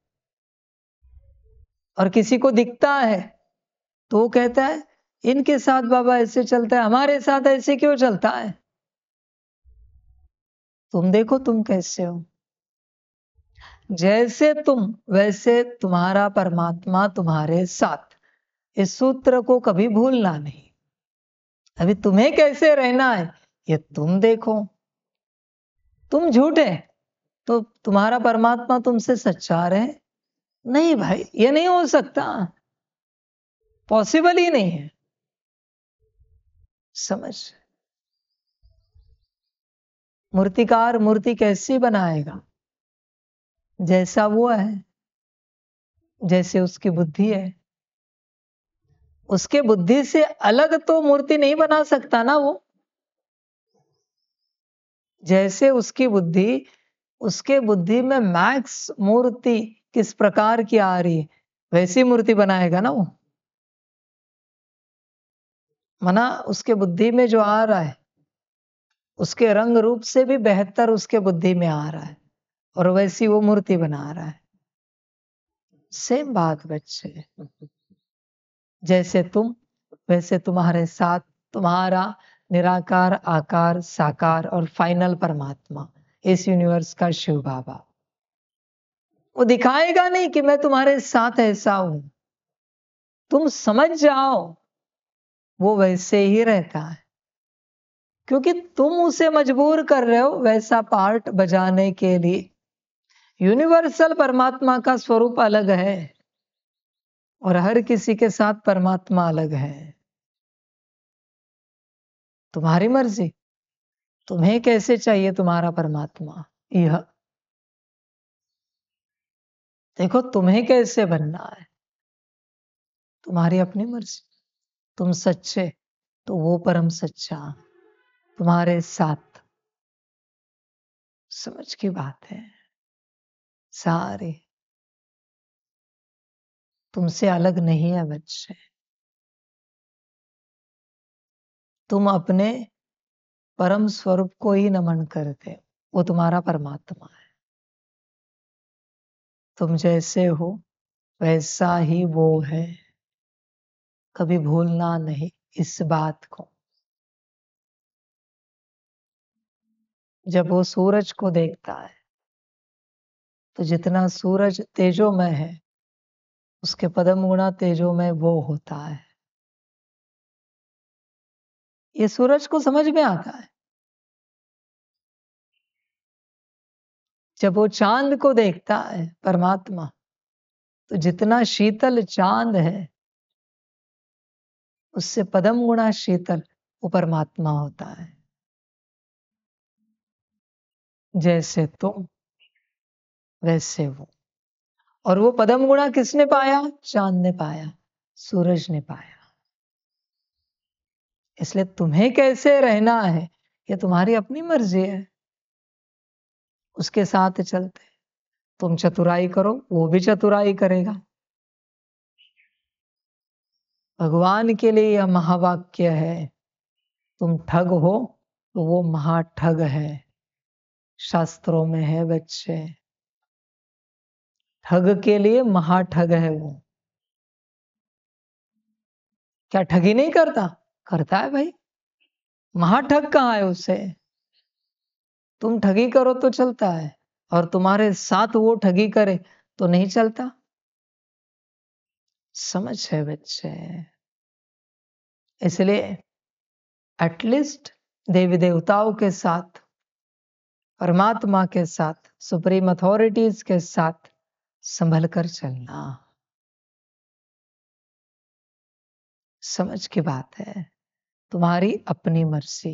और किसी को दिखता है तो वो कहता है इनके साथ बाबा ऐसे चलता है, हमारे साथ ऐसे क्यों चलता है? तुम देखो तुम कैसे हो। जैसे तुम वैसे तुम्हारा परमात्मा तुम्हारे साथ। इस सूत्र को कभी भूलना नहीं। अभी तुम्हें कैसे रहना है ये तुम देखो। तुम झूठे तो तुम्हारा परमात्मा तुमसे सच्चा रहे? नहीं भाई, ये नहीं हो सकता, पॉसिबल ही नहीं है। समझ? मूर्तिकार मूर्ति कैसी बनाएगा? जैसा वो है, जैसे उसकी बुद्धि है। उसके बुद्धि से अलग तो मूर्ति नहीं बना सकता ना वो। जैसे उसकी बुद्धि, उसके बुद्धि में मैक्स मूर्ति किस प्रकार की आ रही है वैसी मूर्ति बनाएगा ना वो। मना उसके बुद्धि में जो आ रहा है उसके रंग रूप से भी बेहतर उसके बुद्धि में आ रहा है और वैसी वो मूर्ति बना रहा है। सेम बात बच्चे, जैसे तुम वैसे तुम्हारे साथ तुम्हारा निराकार आकार साकार और फाइनल परमात्मा, इस यूनिवर्स का शिव बाबा। वो दिखाएगा नहीं कि मैं तुम्हारे साथ ऐसा हूं, तुम समझ जाओ वो वैसे ही रहता है, क्योंकि तुम उसे मजबूर कर रहे हो वैसा पार्ट बजाने के लिए। यूनिवर्सल परमात्मा का स्वरूप अलग है और हर किसी के साथ परमात्मा अलग है। तुम्हारी मर्जी, तुम्हें कैसे चाहिए तुम्हारा परमात्मा, यह देखो। तुम्हें कैसे बनना है, तुम्हारी अपनी मर्जी। तुम सच्चे तो वो परम सच्चा तुम्हारे साथ। समझ की बात है। सारे तुमसे अलग नहीं है बच्चे। तुम अपने परम स्वरूप को ही नमन करते, वो तुम्हारा परमात्मा है। तुम जैसे हो वैसा ही वो है, कभी भूलना नहीं इस बात को। जब वो सूरज को देखता है तो जितना सूरज तेजोमय है उसके पदम गुणा तेजोमय वो होता है। ये सूरज को समझ में आता है। जब वो चांद को देखता है परमात्मा तो जितना शीतल चांद है उससे पदम गुणा शीतल वो परमात्मा होता है। जैसे तुम वैसे वो। और वो पदम गुणा किसने पाया? चांद ने पाया, सूरज ने पाया। इसलिए तुम्हें कैसे रहना है ये तुम्हारी अपनी मर्जी है, उसके साथ चलते। तुम चतुराई करो वो भी चतुराई करेगा। भगवान के लिए यह महावाक्य है, तुम ठग हो तो वो महाठग है। शास्त्रों में है बच्चे, ठग के लिए महाठग है वो। क्या ठगी नहीं करता? करता है भाई। महाठग कहाँ है उसे? तुम ठगी करो तो चलता है और तुम्हारे साथ वो ठगी करे तो नहीं चलता। समझ है बच्चे? इसलिए एटलीस्ट देवी देवताओं के साथ, परमात्मा के साथ, सुप्रीम अथॉरिटीज के साथ संभल कर चलना। समझ की बात है। तुम्हारी अपनी मर्जी,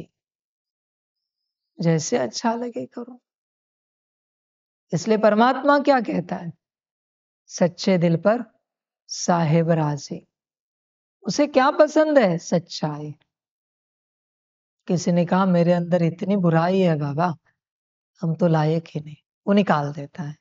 जैसे अच्छा लगे करो। इसलिए परमात्मा क्या कहता है? सच्चे दिल पर साहेब राजी। उसे क्या पसंद है? सच्चाई। किसी ने कहा मेरे अंदर इतनी बुराई है बाबा, हम तो लायक ही नहीं, वो निकाल देता है।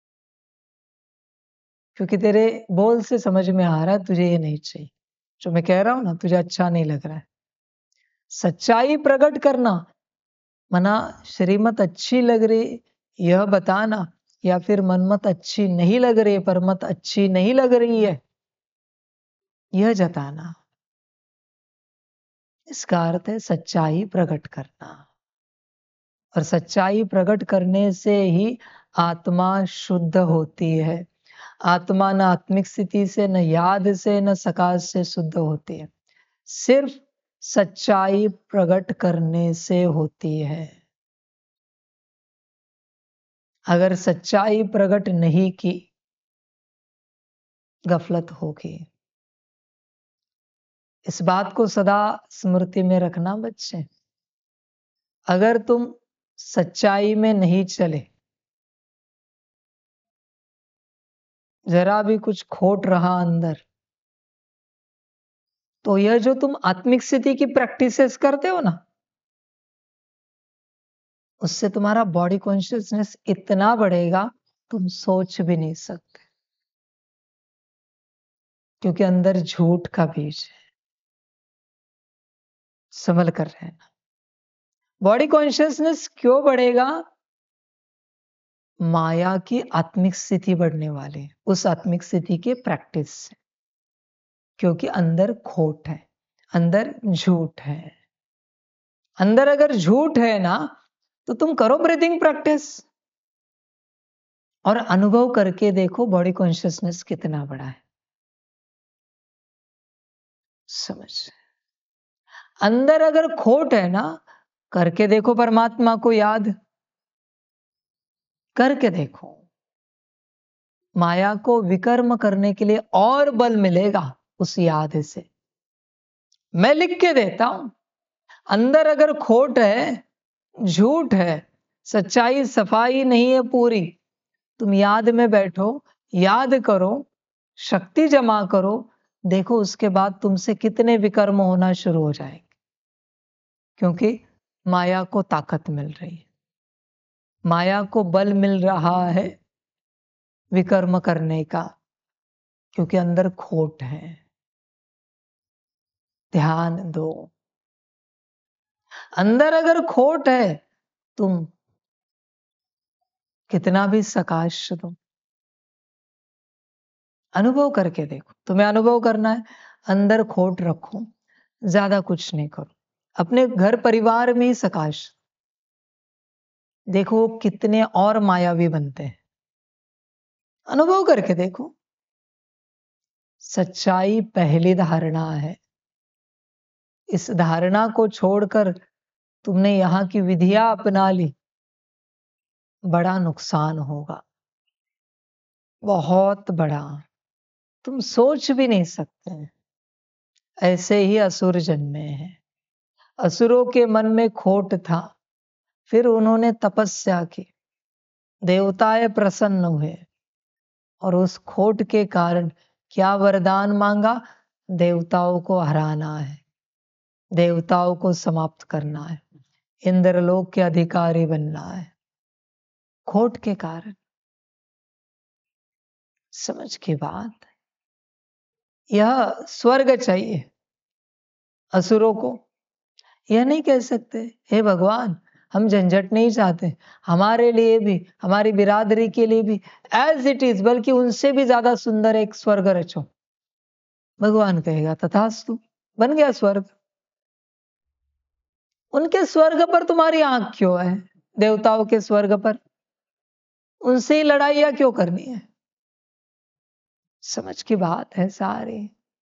क्योंकि तेरे बोल से समझ में आ रहा है तुझे ये नहीं चाहिए, जो मैं कह रहा हूं ना तुझे अच्छा नहीं लग रहा है। सच्चाई प्रकट करना मना श्रीमत अच्छी लग रही यह बताना, या फिर मनमत अच्छी नहीं लग रही परमत अच्छी नहीं लग रही है यह जताना। इसका अर्थ है सच्चाई प्रकट करना। और सच्चाई प्रकट करने से ही आत्मा शुद्ध होती है। आत्मा न आत्मिक स्थिति से, न याद से, न सकाश से शुद्ध होती है, सिर्फ सच्चाई प्रकट करने से होती है। अगर सच्चाई प्रकट नहीं की, गफलत होगी। इस बात को सदा स्मृति में रखना बच्चे। अगर तुम सच्चाई में नहीं चले, जरा भी कुछ खोट रहा अंदर, तो यह जो तुम आत्मिक स्थिति की प्रैक्टिसेस करते हो ना, उससे तुम्हारा बॉडी कॉन्शियसनेस इतना बढ़ेगा तुम सोच भी नहीं सकते, क्योंकि अंदर झूठ का बीज है। संभल कर रहना। बॉडी कॉन्शियसनेस क्यों बढ़ेगा? माया की आत्मिक स्थिति बढ़ने वाली, उस आत्मिक स्थिति के प्रैक्टिस से, क्योंकि अंदर खोट है, अंदर झूठ है। अंदर अगर झूठ है ना, तो तुम करो ब्रीथिंग प्रैक्टिस और अनुभव करके देखो बॉडी कॉन्शियसनेस कितना बड़ा है। समझ। अंदर अगर खोट है ना, करके देखो परमात्मा को याद, करके देखो। माया को विकर्म करने के लिए और बल मिलेगा उस याद से। मैं लिख के देता हूं। अंदर अगर खोट है, झूठ है, सच्चाई सफाई नहीं है पूरी, तुम याद में बैठो, याद करो, शक्ति जमा करो, देखो उसके बाद तुमसे कितने विकर्म होना शुरू हो जाएंगे, क्योंकि माया को ताकत मिल रही है, माया को बल मिल रहा है विकर्म करने का, क्योंकि अंदर खोट है। ध्यान दो। अंदर अगर खोट है, तुम कितना भी सकाश दो, अनुभव करके देखो। तुम्हें अनुभव करना है, अंदर खोट रखो, ज्यादा कुछ नहीं करो, अपने घर परिवार में ही सकाश देखो कितने और मायावी बनते हैं। अनुभव करके देखो। सच्चाई पहली धारणा है। इस धारणा को छोड़कर तुमने यहां की विधियां अपना ली, बड़ा नुकसान होगा, बहुत बड़ा। तुम सोच भी नहीं सकते। ऐसे ही असुर जन्मे हैं। असुरों के मन में खोट था, फिर उन्होंने तपस्या की, देवताएं प्रसन्न हुए और उस खोट के कारण क्या वरदान मांगा? देवताओं को हराना है, देवताओं को समाप्त करना है, इंद्रलोक के अधिकारी बनना है, खोट के कारण। समझ की बात। यह स्वर्ग चाहिए असुरों को। यह नहीं कह सकते हे भगवान हम झंझट नहीं चाहते, हमारे लिए भी, हमारी बिरादरी के लिए भी एज इट इज, बल्कि उनसे भी ज्यादा सुंदर एक स्वर्ग रचो। भगवान कहेगा तथास्तु, बन गया स्वर्ग। उनके स्वर्ग पर तुम्हारी आंख क्यों है? देवताओं के स्वर्ग पर उनसे ही लड़ाइयां क्यों करनी है? समझ की बात है सारी।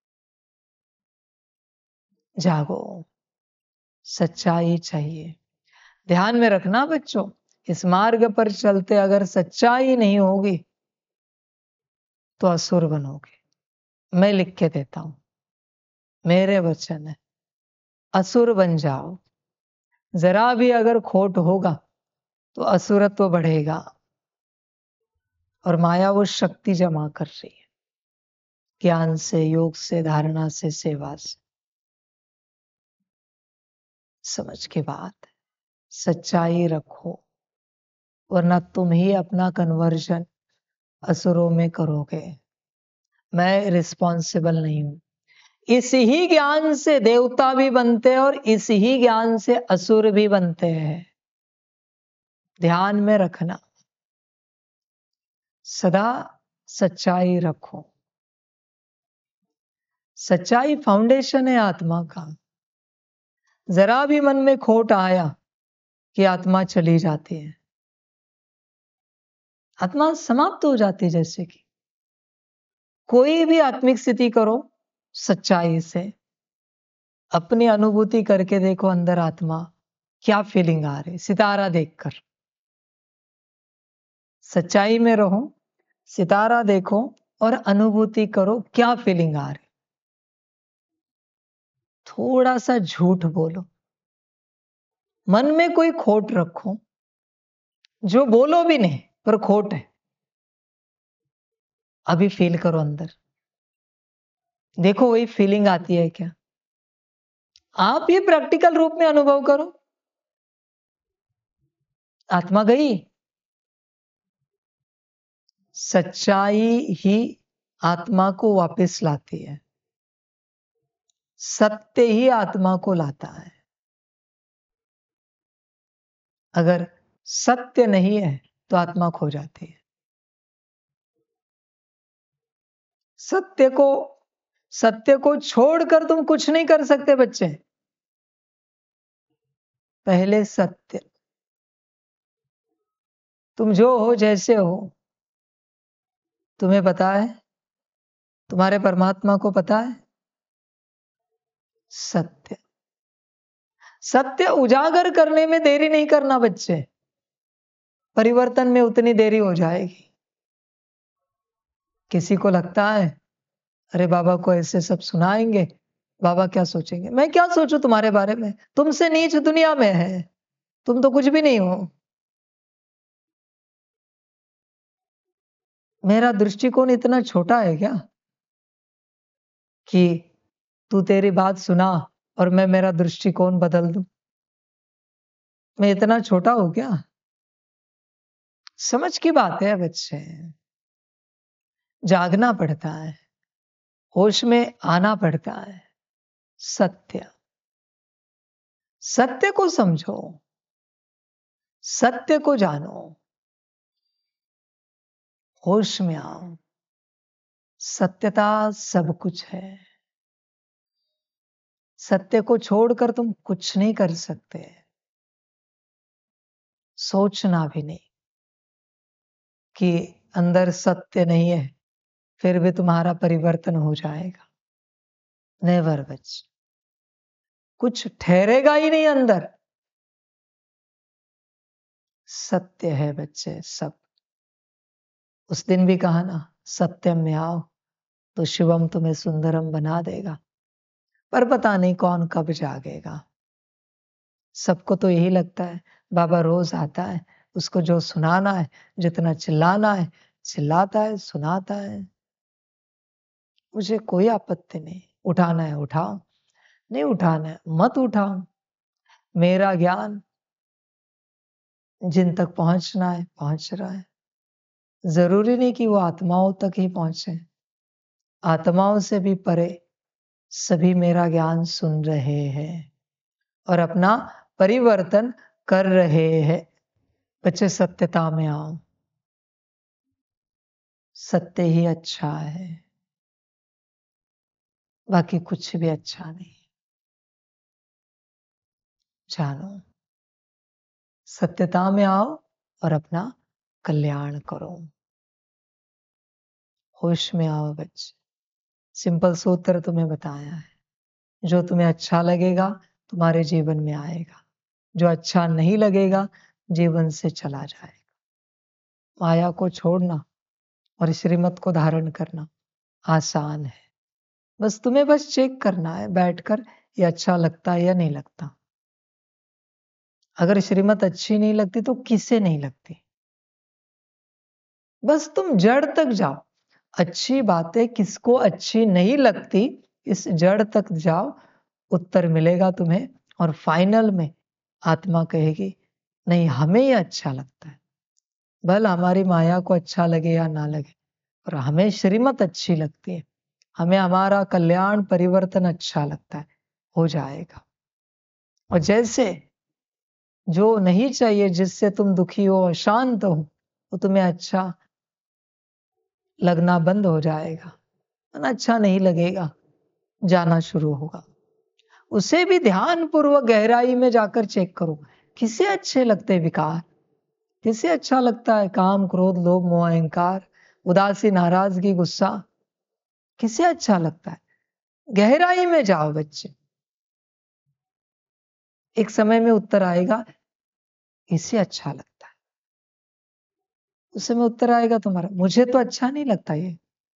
जागो, सच्चाई चाहिए। ध्यान में रखना बच्चों, इस मार्ग पर चलते अगर सच्चाई नहीं होगी तो असुर बनोगे। मैं लिख के देता हूं, मेरे वचन है, असुर बन जाओ। जरा भी अगर खोट होगा तो असुरत्व बढ़ेगा और माया वो शक्ति जमा कर रही है, ज्ञान से, योग से, धारणा से, सेवा से। समझ के बात है। सच्चाई रखो, वरना तुम ही अपना कन्वर्जन असुरों में करोगे। मैं रिस्पॉन्सिबल नहीं हूं। इस ही ज्ञान से देवता भी बनते हैं और इस ही ज्ञान से असुर भी बनते हैं। ध्यान में रखना। सदा सच्चाई रखो। सच्चाई फाउंडेशन है आत्मा का। जरा भी मन में खोट आया कि आत्मा चली जाती है, आत्मा समाप्त हो जाती है जैसे कि। कोई भी आत्मिक स्थिति करो सच्चाई से, अपनी अनुभूति करके देखो अंदर आत्मा क्या फीलिंग आ रही, सितारा देखकर सच्चाई में रहो, सितारा देखो और अनुभूति करो क्या फीलिंग आ रही। थोड़ा सा झूठ बोलो, मन में कोई खोट रखो, जो बोलो भी नहीं पर खोट है, अभी फील करो अंदर, देखो वही फीलिंग आती है क्या। आप ये प्रैक्टिकल रूप में अनुभव करो। आत्मा गई, सच्चाई ही आत्मा को वापस लाती है, सत्य ही आत्मा को लाता है। अगर सत्य नहीं है तो आत्मा खो जाती है। सत्य को सत्य को छोड़कर तुम कुछ नहीं कर सकते बच्चे। पहले सत्य, तुम जो हो जैसे हो, तुम्हें पता है, तुम्हारे परमात्मा को पता है। सत्य सत्य उजागर करने में देरी नहीं करना बच्चे, परिवर्तन में उतनी देरी हो जाएगी। किसी को लगता है अरे बाबा को ऐसे सब सुनाएंगे, बाबा क्या सोचेंगे। मैं क्या सोचूं तुम्हारे बारे में, तुमसे नीच दुनिया में है, तुम तो कुछ भी नहीं हो। मेरा दृष्टिकोण इतना छोटा है क्या कि तू तेरी बात सुना और मैं मेरा दृष्टिकोण बदल दूं। मैं इतना छोटा हूं क्या। समझ की बात है बच्चे, जागना पड़ता है, होश में आना पड़ता है। सत्य सत्य को समझो, सत्य को जानो, होश में आओ। सत्यता सब कुछ है, सत्य को छोड़कर तुम कुछ नहीं कर सकते, सोचना भी नहीं कि अंदर सत्य नहीं है फिर भी तुम्हारा परिवर्तन हो जाएगा। नेवर बच, कुछ ठहरेगा ही नहीं अंदर। सत्य है बच्चे सब। उस दिन भी कहा ना, सत्यम में आओ तो शिवम तुम्हें सुंदरम बना देगा, पर पता नहीं कौन कब जागेगा। सबको तो यही लगता है बाबा रोज आता है, उसको जो सुनाना है, जितना चिल्लाना है चिल्लाता है, सुनाता है। मुझे कोई आपत्ति नहीं, उठाना है उठाओ, नहीं उठाना है मत उठाओ। मेरा ज्ञान जिन तक पहुंचना है पहुंच रहा है। जरूरी नहीं कि वो आत्माओं तक ही पहुंचे, आत्माओं से भी परे सभी मेरा ज्ञान सुन रहे हैं और अपना परिवर्तन कर रहे हैं। बच्चे सत्यता में आओ, सत्य ही अच्छा है, बाकी कुछ भी अच्छा नहीं। जानो, सत्यता में आओ और अपना कल्याण करो। होश में आओ बच्चे। सिंपल सूत्र तुम्हें बताया है, जो तुम्हें अच्छा लगेगा तुम्हारे जीवन में आएगा, जो अच्छा नहीं लगेगा जीवन से चला जाएगा। माया को छोड़ना और श्रीमत को धारण करना आसान है। बस तुम्हें बस चेक करना है बैठकर, ये अच्छा लगता है या नहीं लगता। अगर श्रीमत अच्छी नहीं लगती तो किसे नहीं लगती, बस तुम जड़ तक जाओ। अच्छी बातें किसको अच्छी नहीं लगती, इस जड़ तक जाओ, उत्तर मिलेगा तुम्हें। और फाइनल में आत्मा कहेगी नहीं हमें ये अच्छा लगता है। भल हमारी माया को अच्छा लगे या ना लगे, और हमें श्रीमत अच्छी लगती है, हमें हमारा कल्याण परिवर्तन अच्छा लगता है, हो जाएगा। और जैसे जो नहीं चाहिए, जिससे तुम दुखी हो अशांत हो, वो तुम्हें अच्छा लगना बंद हो जाएगा, अच्छा नहीं लगेगा, जाना शुरू होगा। उसे भी ध्यान पूर्वक गहराई में जाकर चेक करो, किसे अच्छे लगते विकार, किसे अच्छा लगता है काम क्रोध लोभ मोह अहंकार, उदासी नाराजगी गुस्सा, किसे अच्छा लगता है? गहराई में जाओ बच्चे, एक समय में उत्तर आएगा, इसे अच्छा लगता है। उस समय उत्तर आएगा तुम्हारा, मुझे तो अच्छा नहीं लगता ये।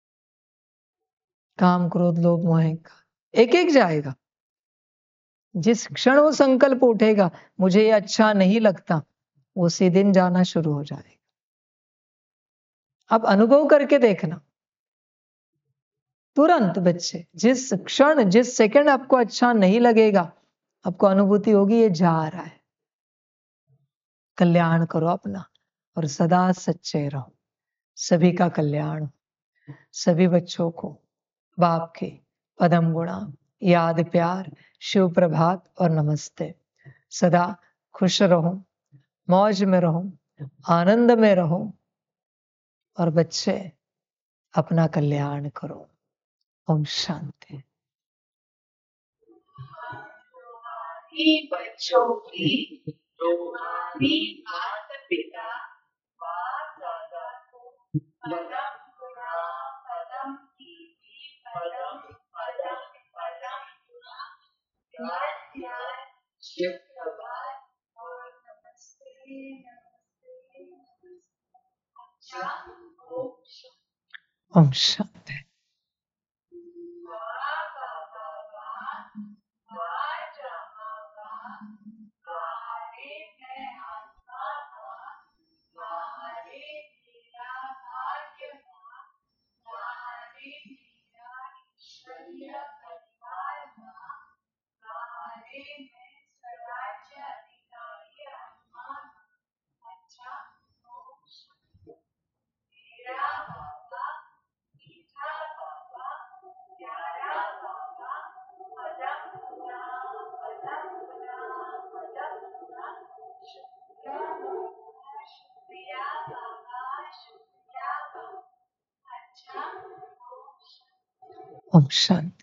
काम, क्रोध, लोभ, मोह का एक एक जाएगा। जिस क्षण वो संकल्प उठेगा मुझे ये अच्छा नहीं लगता, उसी दिन जाना शुरू हो जाएगा। अब अनुभव करके देखना, तुरंत बच्चे, जिस क्षण, जिस सेकंड आपको अच्छा नहीं लगेगा, आपको अनुभूति होगी ये जा रहा है। कल्याण करो अपना और सदा सच्चे रहो। सभी का कल्याण, सभी बच्चों को बाप के पदम गुणा याद, प्यार, शिव प्रभात और नमस्ते। सदा खुश रहो, मौज में रहो, आनंद में रहो और बच्चे अपना कल्याण करो। ओम शांति। बच्चों की तुम्हारी माता पिता बाप दादा को पदम गुणा पदम कीर्ति पदम पदम पदम गुणा याद याद शिव प्रभात और नमस्ते नमस्ते नमस्ते। ओम शांति। ओम शांति।